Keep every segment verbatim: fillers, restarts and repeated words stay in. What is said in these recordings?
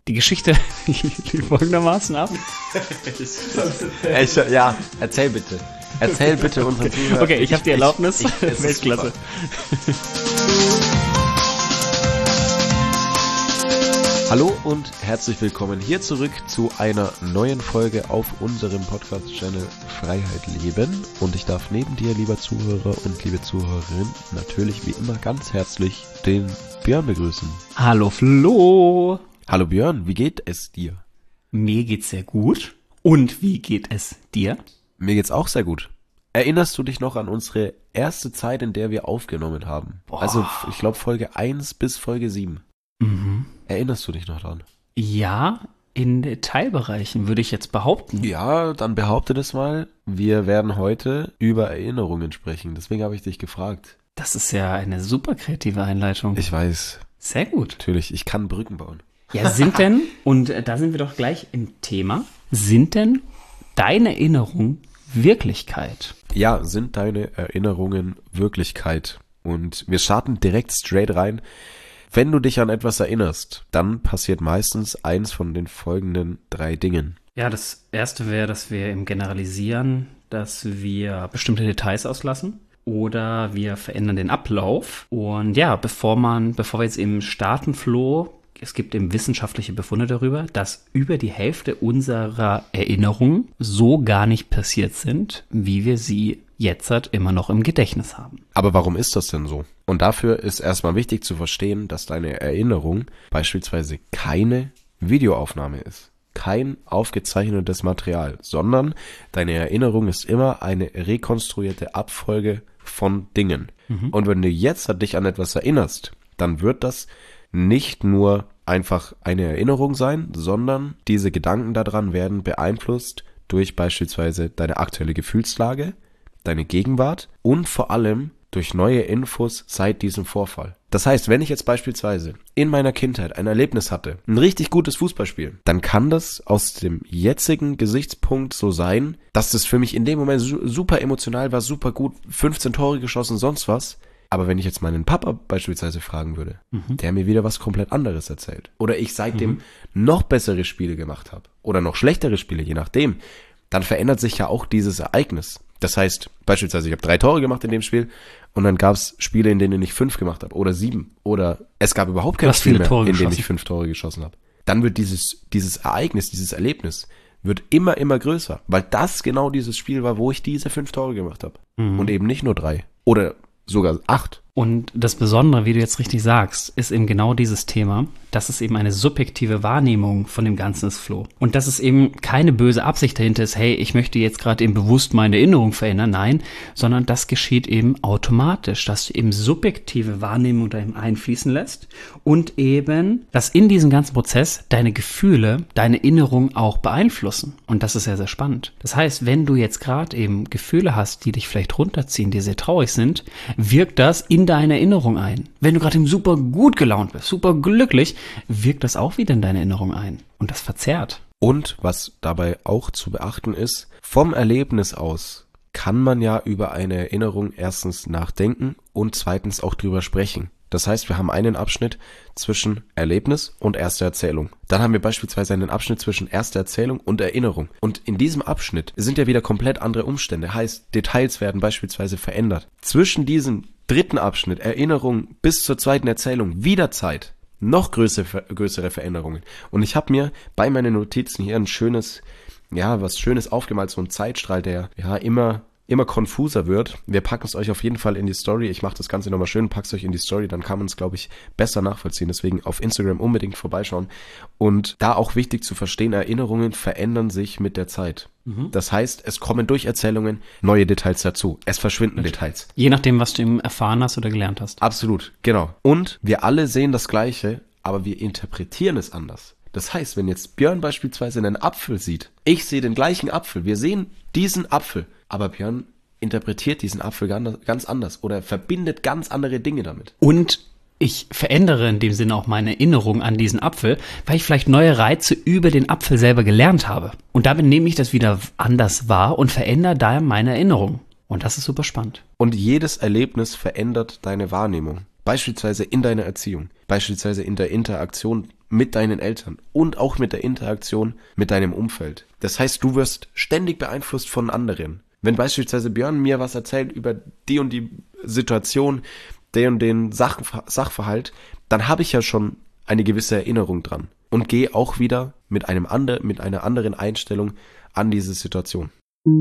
Die Geschichte lief folgendermaßen ab. ich, ja, erzähl bitte. Erzähl bitte unseren Zuhörern. Okay, ich habe die Erlaubnis. Ich, ich, Weltklasse. Hallo und herzlich willkommen hier zurück zu einer neuen Folge auf unserem Podcast-Channel Freiheit Leben. Und ich darf neben dir, lieber Zuhörer und liebe Zuhörerin, natürlich wie immer ganz herzlich den Björn begrüßen. Hallo Flo. Hallo Björn, wie geht es dir? Mir geht's sehr gut. Und wie geht es dir? Mir geht's auch sehr gut. Erinnerst du dich noch an unsere erste Zeit, in der wir aufgenommen haben? Boah. Also ich glaube Folge eins bis Folge sieben. Mhm. Erinnerst du dich noch daran? Ja, in Teilbereichen würde ich jetzt behaupten. Ja, dann behaupte das mal. Wir werden heute über Erinnerungen sprechen. Deswegen habe ich dich gefragt. Das ist ja eine super kreative Einleitung. Ich weiß. Sehr gut. Natürlich, ich kann Brücken bauen. Ja, sind denn, und da sind wir doch gleich im Thema, sind denn deine Erinnerungen Wirklichkeit? Ja, sind deine Erinnerungen Wirklichkeit? Und wir starten direkt straight rein. Wenn du dich an etwas erinnerst, dann passiert meistens eins von den folgenden drei Dingen. Ja, das erste wäre, dass wir im Generalisieren, dass wir bestimmte Details auslassen oder wir verändern den Ablauf. Und ja, bevor man, bevor wir jetzt eben starten, Flo, es gibt eben wissenschaftliche Befunde darüber, dass über die Hälfte unserer Erinnerungen so gar nicht passiert sind, wie wir sie jetzt halt immer noch im Gedächtnis haben. Aber warum ist das denn so? Und dafür ist erstmal wichtig zu verstehen, dass deine Erinnerung beispielsweise keine Videoaufnahme ist. Kein aufgezeichnetes Material, sondern deine Erinnerung ist immer eine rekonstruierte Abfolge von Dingen. Mhm. Und wenn du jetzt dich an etwas erinnerst, dann wird das nicht nur einfach eine Erinnerung sein, sondern diese Gedanken daran werden beeinflusst durch beispielsweise deine aktuelle Gefühlslage, deine Gegenwart und vor allem durch neue Infos seit diesem Vorfall. Das heißt, wenn ich jetzt beispielsweise in meiner Kindheit ein Erlebnis hatte, ein richtig gutes Fußballspiel, dann kann das aus dem jetzigen Gesichtspunkt so sein, dass das für mich in dem Moment super emotional war, super gut, fünfzehn Tore geschossen, sonst was. Aber wenn ich jetzt meinen Papa beispielsweise fragen würde, mhm. der mir wieder was komplett anderes erzählt, oder ich seitdem mhm. noch bessere Spiele gemacht habe, oder noch schlechtere Spiele, je nachdem, dann verändert sich ja auch dieses Ereignis. Das heißt, beispielsweise, ich habe drei Tore gemacht in dem Spiel und dann gab es Spiele, in denen ich fünf gemacht habe oder sieben. Oder es gab überhaupt kein Spiel mehr, in dem ich fünf Tore geschossen habe. Dann wird dieses, dieses Ereignis, dieses Erlebnis, wird immer, immer größer. Weil das genau dieses Spiel war, wo ich diese fünf Tore gemacht habe. Mhm. Und eben nicht nur drei. Oder sogar acht. Und das Besondere, wie du jetzt richtig sagst, ist eben genau dieses Thema, dass es eben eine subjektive Wahrnehmung von dem Ganzen ist, Flo. Und dass es eben keine böse Absicht dahinter ist, hey, ich möchte jetzt gerade eben bewusst meine Erinnerung verändern, nein, sondern das geschieht eben automatisch, dass du eben subjektive Wahrnehmung da eben einfließen lässt und eben, dass in diesem ganzen Prozess deine Gefühle, deine Erinnerung auch beeinflussen. Und das ist sehr, sehr spannend. Das heißt, wenn du jetzt gerade eben Gefühle hast, die dich vielleicht runterziehen, die sehr traurig sind, wirkt das in deine Erinnerung ein. Wenn du gerade super gut gelaunt bist, super glücklich, wirkt das auch wieder in deine Erinnerung ein. Und das verzerrt. Und was dabei auch zu beachten ist, vom Erlebnis aus kann man ja über eine Erinnerung erstens nachdenken und zweitens auch drüber sprechen. Das heißt, wir haben einen Abschnitt zwischen Erlebnis und erster Erzählung. Dann haben wir beispielsweise einen Abschnitt zwischen erster Erzählung und Erinnerung. Und in diesem Abschnitt sind ja wieder komplett andere Umstände. Heißt, Details werden beispielsweise verändert. Zwischen diesem dritten Abschnitt, Erinnerung bis zur zweiten Erzählung, wieder Zeit. Noch größere, größere Veränderungen. Und ich habe mir bei meinen Notizen hier ein schönes, ja, was Schönes aufgemalt, so ein Zeitstrahl, der ja immer immer konfuser wird. Wir packen es euch auf jeden Fall in die Story. Ich mache das Ganze nochmal schön, pack's euch in die Story, dann kann man es, glaube ich, besser nachvollziehen. Deswegen auf Instagram unbedingt vorbeischauen. Und da auch wichtig zu verstehen, Erinnerungen verändern sich mit der Zeit. Mhm. Das heißt, es kommen durch Erzählungen neue Details dazu. Es verschwinden Richtig. Details. Je nachdem, was du eben erfahren hast oder gelernt hast. Absolut, genau. Und wir alle sehen das Gleiche, aber wir interpretieren es anders. Das heißt, wenn jetzt Björn beispielsweise einen Apfel sieht, ich sehe den gleichen Apfel, wir sehen diesen Apfel, aber Björn interpretiert diesen Apfel ganz anders oder verbindet ganz andere Dinge damit. Und ich verändere in dem Sinne auch meine Erinnerung an diesen Apfel, weil ich vielleicht neue Reize über den Apfel selber gelernt habe. Und damit nehme ich das wieder anders wahr und verändere daher meine Erinnerung. Und das ist super spannend. Und jedes Erlebnis verändert deine Wahrnehmung. Beispielsweise in deiner Erziehung. beispielsweise in der Interaktion mit deinen Eltern und auch mit der Interaktion mit deinem Umfeld. Das heißt, du wirst ständig beeinflusst von anderen. Wenn beispielsweise Björn mir was erzählt über die und die Situation, den und den Sach- Sachverhalt, dann habe ich ja schon eine gewisse Erinnerung dran und gehe auch wieder mit einem andre, mit einer anderen Einstellung an diese Situation.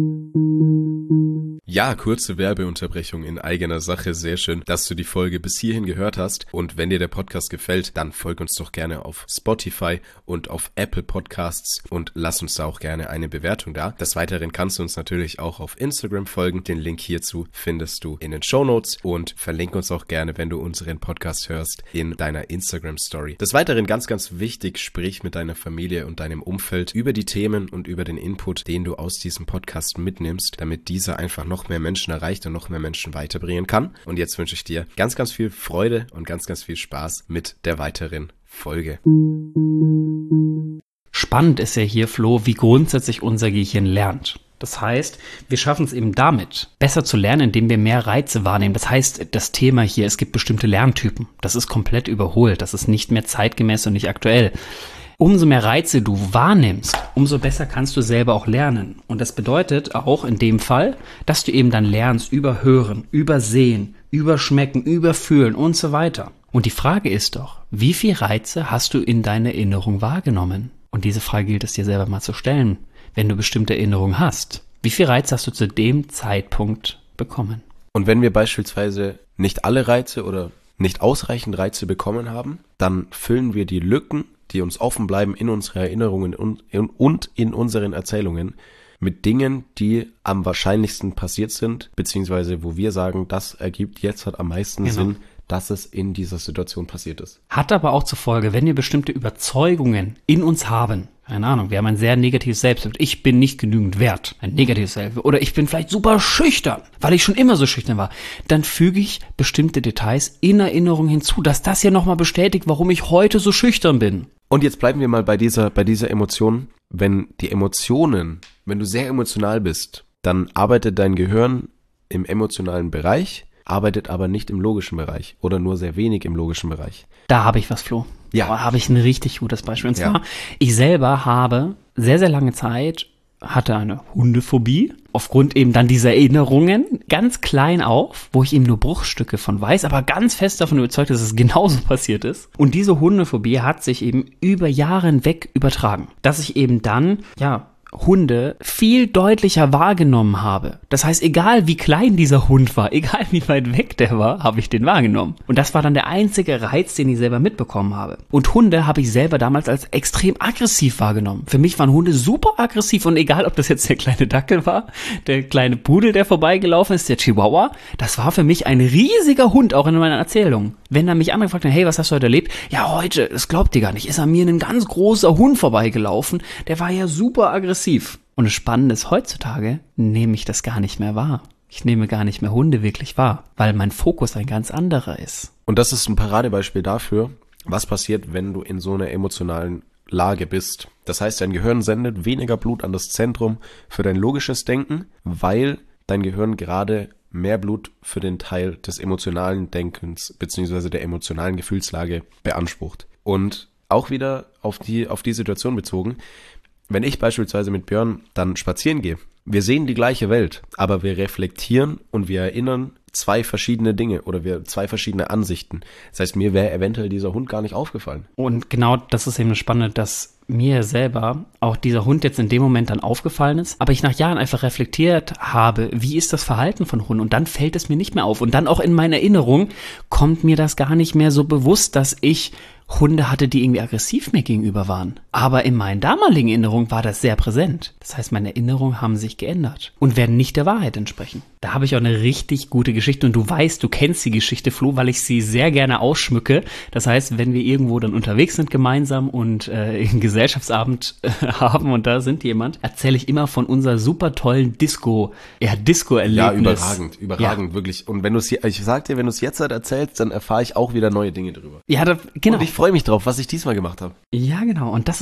Ja, kurze Werbeunterbrechung in eigener Sache. Sehr schön, dass du die Folge bis hierhin gehört hast. Und wenn dir der Podcast gefällt, dann folg uns doch gerne auf Spotify und auf Apple Podcasts und lass uns da auch gerne eine Bewertung da. Des Weiteren kannst du uns natürlich auch auf Instagram folgen. Den Link hierzu findest du in den Shownotes und verlinke uns auch gerne, wenn du unseren Podcast hörst, in deiner Instagram-Story. Des Weiteren ganz, ganz wichtig, sprich mit deiner Familie und deinem Umfeld über die Themen und über den Input, den du aus diesem Podcast mitnimmst, damit dieser einfach noch mehr Menschen erreicht und noch mehr Menschen weiterbringen kann. Und jetzt wünsche ich dir ganz, ganz viel Freude und ganz, ganz viel Spaß mit der weiteren Folge. Spannend ist ja hier, Flo, wie grundsätzlich unser Gehirn lernt. Das heißt, wir schaffen es eben damit, besser zu lernen, indem wir mehr Reize wahrnehmen. Das heißt, das Thema hier, es gibt bestimmte Lerntypen. Das ist komplett überholt. Das ist nicht mehr zeitgemäß und nicht aktuell. Umso mehr Reize du wahrnimmst, umso besser kannst du selber auch lernen. Und das bedeutet auch in dem Fall, dass du eben dann lernst über Hören, über Sehen, über Schmecken, über Fühlen und so weiter. Und die Frage ist doch, wie viel Reize hast du in deiner Erinnerung wahrgenommen? Und diese Frage gilt es dir selber mal zu stellen, wenn du bestimmte Erinnerungen hast. Wie viel Reize hast du zu dem Zeitpunkt bekommen? Und wenn wir beispielsweise nicht alle Reize oder nicht ausreichend Reize bekommen haben, dann füllen wir die Lücken, die uns offen bleiben in unseren Erinnerungen und in unseren Erzählungen mit Dingen, die am wahrscheinlichsten passiert sind, beziehungsweise wo wir sagen, das ergibt jetzt hat am meisten genau. Sinn, dass es in dieser Situation passiert ist. Hat aber auch zur Folge, wenn wir bestimmte Überzeugungen in uns haben, keine Ahnung, wir haben ein sehr negatives Selbstbild, ich bin nicht genügend wert, ein negatives Selbstbild, oder ich bin vielleicht super schüchtern, weil ich schon immer so schüchtern war, dann füge ich bestimmte Details in Erinnerung hinzu, dass das ja nochmal bestätigt, warum ich heute so schüchtern bin. Und jetzt bleiben wir mal bei dieser, bei dieser Emotion. Wenn die Emotionen, wenn du sehr emotional bist, dann arbeitet dein Gehirn im emotionalen Bereich, arbeitet aber nicht im logischen Bereich oder nur sehr wenig im logischen Bereich. Da habe ich was, Flo. Ja. Da habe ich ein richtig gutes Beispiel. Und zwar, Ja. ich selber habe sehr, sehr lange Zeit, hatte eine Hundephobie, aufgrund eben dann dieser Erinnerungen, ganz klein auf, wo ich eben nur Bruchstücke von weiß, aber ganz fest davon überzeugt, dass es genauso passiert ist. Und diese Hundephobie hat sich eben über Jahre hinweg übertragen, dass ich eben dann, ja, Hunde viel deutlicher wahrgenommen habe. Das heißt, egal wie klein dieser Hund war, egal wie weit weg der war, habe ich den wahrgenommen. Und das war dann der einzige Reiz, den ich selber mitbekommen habe. Und Hunde habe ich selber damals als extrem aggressiv wahrgenommen. Für mich waren Hunde super aggressiv und egal, ob das jetzt der kleine Dackel war, der kleine Pudel, der vorbeigelaufen ist, der Chihuahua, das war für mich ein riesiger Hund, auch in meiner Erzählung. Wenn er mich angefragt hat, hey, was hast du heute erlebt? Ja, heute, das glaubt ihr gar nicht, ist an mir ein ganz großer Hund vorbeigelaufen, der war ja super aggressiv. Und das Spannende ist, heutzutage nehme ich das gar nicht mehr wahr. Ich nehme gar nicht mehr Hunde wirklich wahr, weil mein Fokus ein ganz anderer ist. Und das ist ein Paradebeispiel dafür, was passiert, wenn du in so einer emotionalen Lage bist. Das heißt, dein Gehirn sendet weniger Blut an das Zentrum für dein logisches Denken, weil dein Gehirn gerade mehr Blut für den Teil des emotionalen Denkens bzw. der emotionalen Gefühlslage beansprucht. Und auch wieder auf die, auf die Situation bezogen, wenn ich beispielsweise mit Björn dann spazieren gehe, wir sehen die gleiche Welt, aber wir reflektieren und wir erinnern zwei verschiedene Dinge oder wir zwei verschiedene Ansichten. Das heißt, mir wäre eventuell dieser Hund gar nicht aufgefallen. Und genau das ist eben das Spannende, dass mir selber auch dieser Hund jetzt in dem Moment dann aufgefallen ist, aber ich nach Jahren einfach reflektiert habe, wie ist das Verhalten von Hunden und dann fällt es mir nicht mehr auf und dann auch in meiner Erinnerung kommt mir das gar nicht mehr so bewusst, dass ich Hunde hatte, die irgendwie aggressiv mir gegenüber waren. Aber in meinen damaligen Erinnerungen war das sehr präsent. Das heißt, meine Erinnerungen haben sich geändert und werden nicht der Wahrheit entsprechen. Da habe ich auch eine richtig gute Geschichte und du weißt, du kennst die Geschichte, Flo, weil ich sie sehr gerne ausschmücke. Das heißt, wenn wir irgendwo dann unterwegs sind gemeinsam und äh, einen Gesellschaftsabend äh, haben und da sind jemand, erzähle ich immer von unserer super tollen Disco, ja, Disco-Erlebnis. Ja, überragend, überragend, ja. Wirklich. Und wenn du es, ich sag dir, wenn du es jetzt halt erzählst, dann erfahre ich auch wieder neue Dinge drüber. Ja, da, genau. Und ich freue mich drauf, was ich diesmal gemacht habe. Ja, genau. Und das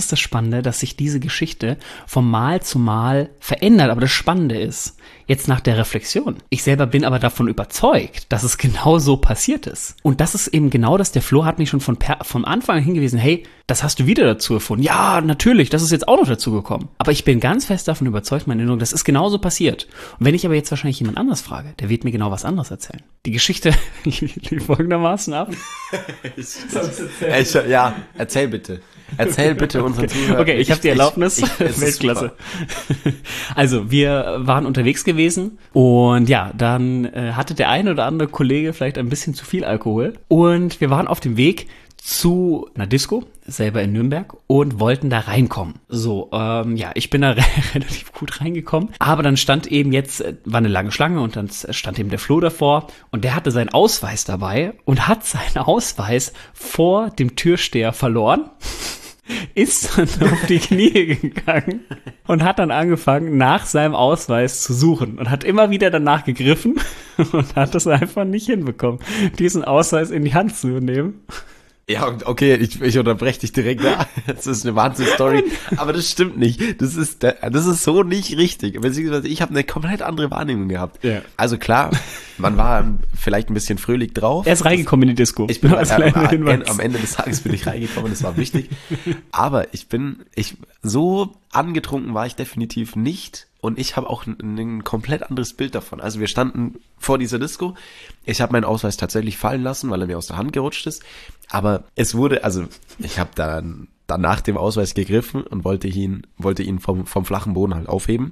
ist das Spannende, dass sich diese Geschichte vom Mal zu Mal verändert. Aber das Spannende ist, jetzt nach der Reflexion, ich selber bin aber davon überzeugt, dass es genau so passiert ist. Und das ist eben genau das, der Flo hat mich schon von per, vom Anfang an hingewiesen, hey, das hast du wieder dazu erfunden. Ja, natürlich, das ist jetzt auch noch dazu gekommen. Aber ich bin ganz fest davon überzeugt, meine Erinnerung, das ist genauso passiert. Und wenn ich aber jetzt wahrscheinlich jemand anders frage, der wird mir genau was anderes erzählen. Die Geschichte lief folgendermaßen ab. ich, ja, erzähl bitte. Erzähl bitte unseren okay. Zuhörern. Okay, ich, ich habe die Erlaubnis. Ich, ich, Weltklasse. Also, wir waren unterwegs gewesen und ja, dann äh, hatte der eine oder andere Kollege vielleicht ein bisschen zu viel Alkohol und wir waren auf dem Weg zu einer Disco, selber in Nürnberg, und wollten da reinkommen. So, ähm, ja, ich bin da re- relativ gut reingekommen, aber dann stand eben jetzt, war eine lange Schlange und dann stand eben der Flo davor und der hatte seinen Ausweis dabei und hat seinen Ausweis vor dem Türsteher verloren. Ist dann auf die Knie gegangen und hat dann angefangen, nach seinem Ausweis zu suchen und hat immer wieder danach gegriffen und hat es einfach nicht hinbekommen, diesen Ausweis in die Hand zu nehmen. Ja, okay, ich, ich unterbreche dich direkt da. Das ist eine Wahnsinnsstory, aber das stimmt nicht. Das ist, das ist so nicht richtig. Beziehungsweise ich habe eine komplett andere Wahrnehmung gehabt. Ja. Also klar, man war vielleicht ein bisschen fröhlich drauf. Er ist reingekommen in die Disco. Ich bin als äh, äh, am Ende des Tages bin ich reingekommen, das war wichtig. Aber ich bin, ich so angetrunken war ich definitiv nicht. Und ich habe auch ein, ein komplett anderes Bild davon. Also wir standen vor dieser Disco. Ich habe meinen Ausweis tatsächlich fallen lassen, weil er mir aus der Hand gerutscht ist. Aber es wurde, also ich habe dann, dann nach dem Ausweis gegriffen und wollte ihn, wollte ihn vom, vom flachen Boden halt aufheben.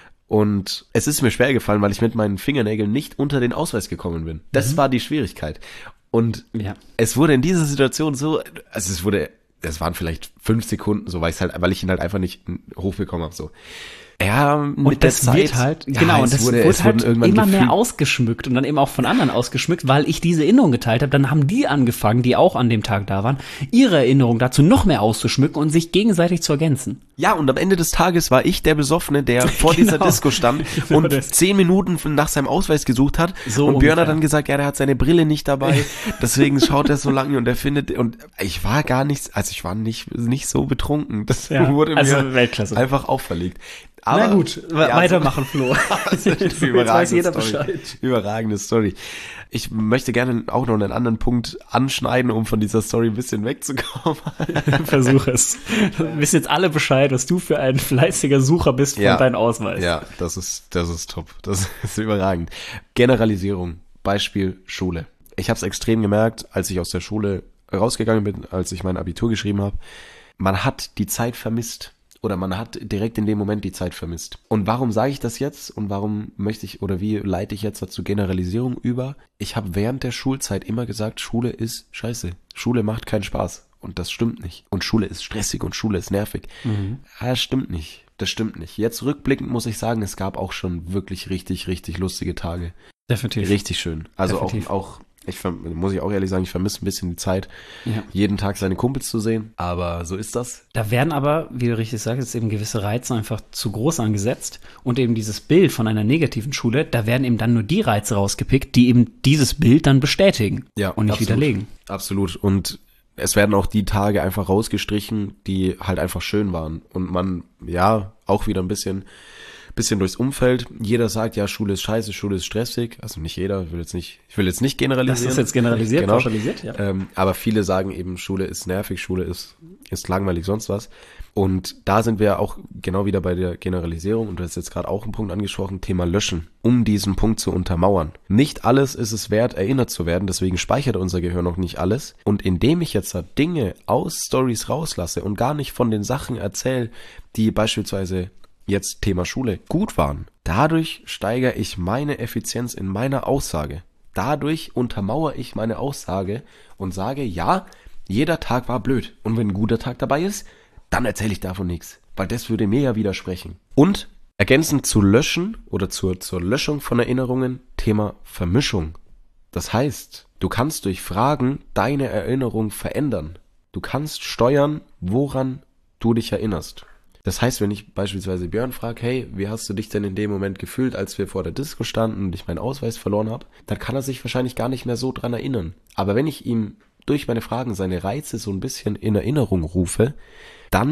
Und es ist mir schwer gefallen, weil ich mit meinen Fingernägeln nicht unter den Ausweis gekommen bin. Das mhm. war die Schwierigkeit. Und ja. es wurde in dieser Situation so, also es wurde, es waren vielleicht fünf Sekunden so, weil ich halt, weil ich ihn halt einfach nicht hochbekommen habe, so. Ja, mit und das der Zeit, wird halt, ja, genau, und das wurde, wurde halt immer gefühlt. mehr ausgeschmückt und dann eben auch von anderen ausgeschmückt, weil ich diese Erinnerung geteilt habe. Dann haben die angefangen, die auch an dem Tag da waren, ihre Erinnerung dazu noch mehr auszuschmücken und sich gegenseitig zu ergänzen. Ja, und am Ende des Tages war ich der Besoffene, der vor genau. dieser Disco stand genau und das. zehn Minuten nach seinem Ausweis gesucht hat. So und Björn hat dann gesagt, ja, der hat seine Brille nicht dabei, deswegen schaut er so lange und er findet, und ich war gar nicht, also ich war nicht, nicht so betrunken. Das ja, wurde mir also Weltklasse. einfach auferlegt. Aber, na gut, ja, weitermachen, Flo. Jetzt weiß jeder Bescheid. Überragende Story. Ich möchte gerne auch noch einen anderen Punkt anschneiden, um von dieser Story ein bisschen wegzukommen. Versuch es. Wir wissen jetzt alle Bescheid, was du für ein fleißiger Sucher bist von ja, deinem Ausweis. Ja, das ist, das ist top. Das ist überragend. Generalisierung. Beispiel Schule. Ich habe es extrem gemerkt, als ich aus der Schule rausgegangen bin, als ich mein Abitur geschrieben habe. Man hat die Zeit vermisst. Oder man hat direkt in dem Moment die Zeit vermisst. Und warum sage ich das jetzt? Und warum möchte ich, oder wie leite ich jetzt dazu Generalisierung über? Ich habe während der Schulzeit immer gesagt, Schule ist scheiße. Schule macht keinen Spaß. Und das stimmt nicht. Und Schule ist stressig und Schule ist nervig. Mhm. Ja, das stimmt nicht. Das stimmt nicht. Jetzt rückblickend muss ich sagen, es gab auch schon wirklich richtig, richtig lustige Tage. Definitiv. Richtig schön. Also Definitiv. auch, auch ich muss ich auch ehrlich sagen, ich vermisse ein bisschen die Zeit, ja. jeden Tag seine Kumpels zu sehen, aber so ist das. Da werden aber, wie du richtig sagst, jetzt eben gewisse Reize einfach zu groß angesetzt und eben dieses Bild von einer negativen Schule, da werden eben dann nur die Reize rausgepickt, die eben dieses Bild dann bestätigen ja, und nicht absolut, widerlegen. Absolut. Und es werden auch die Tage einfach rausgestrichen, die halt einfach schön waren und man, ja, auch wieder ein bisschen bisschen durchs Umfeld. Jeder sagt, ja, Schule ist scheiße, Schule ist stressig. Also nicht jeder, ich will jetzt nicht, ich will jetzt nicht generalisieren. Das ist jetzt generalisiert, genau. pauschalisiert, ja. Ähm, aber viele sagen eben, Schule ist nervig, Schule ist, ist langweilig, sonst was. Und da sind wir auch genau wieder bei der Generalisierung, und du hast jetzt gerade auch einen Punkt angesprochen, Thema Löschen, um diesen Punkt zu untermauern. Nicht alles ist es wert, erinnert zu werden, deswegen speichert unser Gehirn noch nicht alles. Und indem ich jetzt da Dinge aus Stories rauslasse und gar nicht von den Sachen erzähle, die beispielsweise jetzt Thema Schule gut waren, dadurch steigere ich meine Effizienz in meiner Aussage. Dadurch untermauere ich meine Aussage und sage, ja, jeder Tag war blöd. Und wenn ein guter Tag dabei ist, dann erzähle ich davon nichts. Weil das würde mir ja widersprechen. Und ergänzend zu löschen oder zur, zur Löschung von Erinnerungen, Thema Vermischung. Das heißt, du kannst durch Fragen deine Erinnerung verändern. Du kannst steuern, woran du dich erinnerst. Das heißt, wenn ich beispielsweise Björn frage, hey, wie hast du dich denn in dem Moment gefühlt, als wir vor der Disco standen und ich meinen Ausweis verloren habe, dann kann er sich wahrscheinlich gar nicht mehr so dran erinnern. Aber wenn ich ihm durch meine Fragen seine Reize so ein bisschen in Erinnerung rufe, dann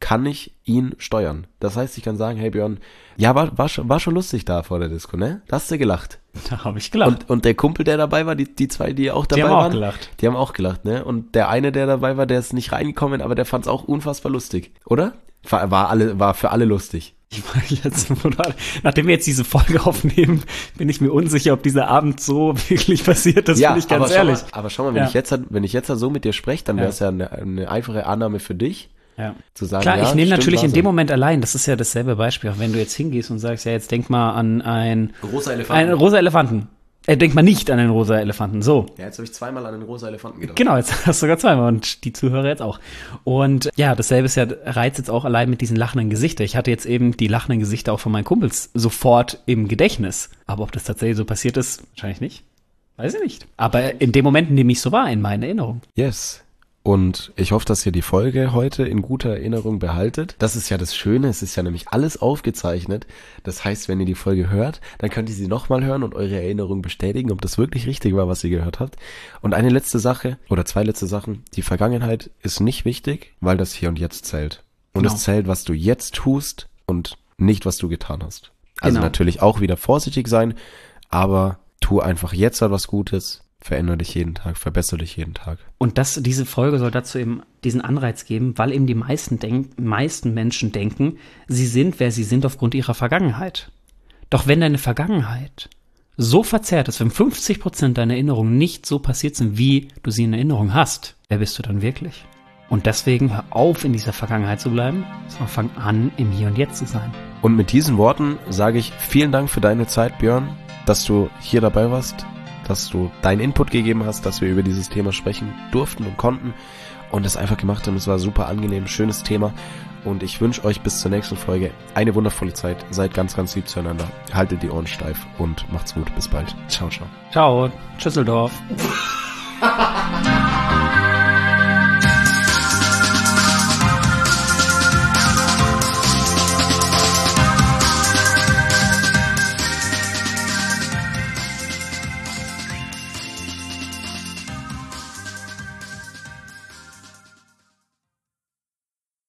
kann ich ihn steuern. Das heißt, ich kann sagen, hey Björn, ja, war, war, schon, war schon lustig da vor der Disco, ne? Da hast du gelacht. Da habe ich gelacht. Und, und der Kumpel, der dabei war, die, die zwei, die auch dabei Die haben auch waren, gelacht. die haben auch gelacht, ne? Und der eine, der dabei war, der ist nicht reingekommen, aber der fand es auch unfassbar lustig, oder? War, war, alle, war für alle lustig. Ich war jetzt, nachdem wir jetzt diese Folge aufnehmen, bin ich mir unsicher, ob dieser Abend so wirklich passiert ist, ja, bin ich ganz aber ehrlich. Schau mal, aber schau mal, wenn Ja. ich jetzt, wenn ich jetzt so mit dir spreche, dann wäre es Ja. ja eine, eine einfache Annahme für dich, Ja. zu sagen, Klar, ja, ich nehme stimmt, natürlich war in so. dem Moment allein, das ist ja dasselbe Beispiel, auch wenn du jetzt hingehst und sagst, ja, jetzt denk mal an ein, Rosa einen Elefanten. rosa Elefanten. Äh, denk mal nicht an einen rosa Elefanten, so. Ja, jetzt habe ich zweimal an den rosa Elefanten gedacht. Genau, jetzt hast du sogar zweimal und die Zuhörer jetzt auch. Und ja, dasselbe ist ja, reizt jetzt auch allein mit diesen lachenden Gesichtern. Ich hatte jetzt eben die lachenden Gesichter auch von meinen Kumpels sofort im Gedächtnis. Aber ob das tatsächlich so passiert ist, wahrscheinlich nicht. Weiß ich nicht. Aber in dem Moment nehme ich so wahr in meine Erinnerung. Yes. Und ich hoffe, dass ihr die Folge heute in guter Erinnerung behaltet. Das ist ja das Schöne, es ist ja nämlich alles aufgezeichnet. Das heißt, wenn ihr die Folge hört, dann könnt ihr sie nochmal hören und eure Erinnerung bestätigen, ob das wirklich richtig war, was ihr gehört habt. Und eine letzte Sache, oder zwei letzte Sachen. Die Vergangenheit ist nicht wichtig, weil das Hier und Jetzt zählt. Und Genau. es zählt, was du jetzt tust und nicht, was du getan hast. Also Genau. natürlich auch wieder vorsichtig sein, aber tu einfach jetzt etwas Gutes. Verändere dich jeden Tag, verbessere dich jeden Tag. Und das, diese Folge soll dazu eben diesen Anreiz geben, weil eben die meisten, denk, meisten Menschen denken, sie sind, wer sie sind aufgrund ihrer Vergangenheit. Doch wenn deine Vergangenheit so verzerrt ist, wenn fünfzig Prozent deiner Erinnerungen nicht so passiert sind, wie du sie in Erinnerung hast, wer bist du dann wirklich? Und deswegen hör auf, in dieser Vergangenheit zu bleiben, sondern fang an, im Hier und Jetzt zu sein. Und mit diesen Worten sage ich vielen Dank für deine Zeit, Björn, dass du hier dabei warst, dass du deinen Input gegeben hast, dass wir über dieses Thema sprechen durften und konnten und es einfach gemacht haben. Es war super angenehm, schönes Thema und ich wünsche euch bis zur nächsten Folge eine wundervolle Zeit. Seid ganz, ganz lieb zueinander. Haltet die Ohren steif und macht's gut. Bis bald. Ciao, ciao. Ciao, Schüsseldorf.